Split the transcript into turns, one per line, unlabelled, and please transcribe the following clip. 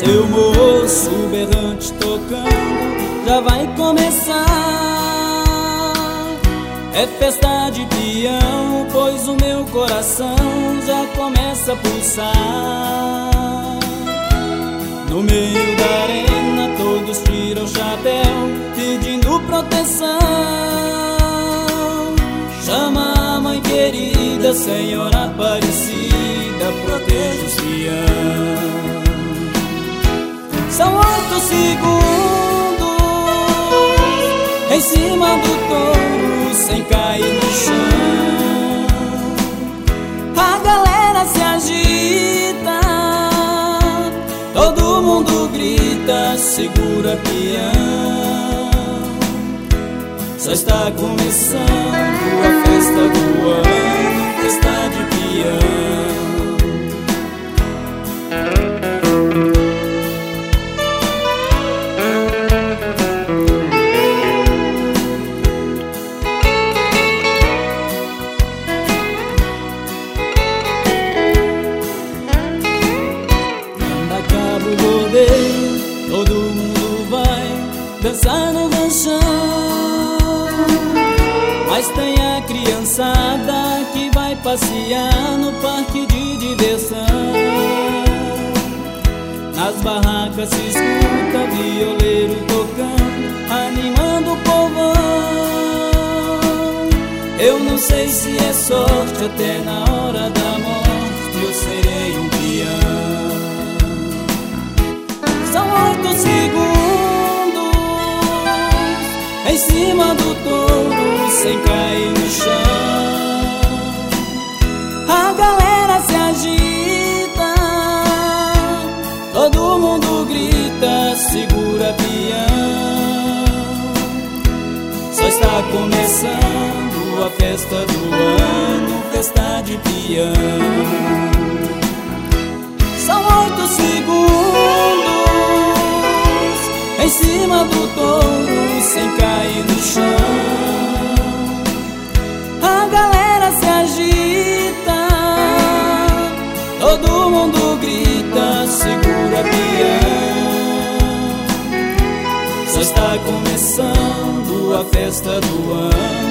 Seu moço berrante tocando, já vai começar. É festa de peão, pois o meu coração já começa a pulsar. No meio da arena todos tiram o chapéu, pedindo proteção. Chama a mãe querida, Senhora Aparecida, proteja os peão. São 8 segundos em cima do touro, sem cair no chão. A galera se agita, todo mundo grita, segura peão. Só está começando a festa do ano, festa de peão. Todo mundo vai dançar no ranchão, mas tem a criançada que vai passear no parque de diversão. Nas barracas se escuta violeiro tocando, animando o povão. Eu não sei se é sorte, até na hora da morte eu serei um peão. São 8 segundos em cima do touro, sem cair no chão. A galera se agita, todo mundo grita, segura peão. Só está começando a festa do ano, festa de peão. São 8 segundos em cima do touro, sem cair no chão. A galera se agita, todo mundo grita, segura peão. Só está começando a festa do ano,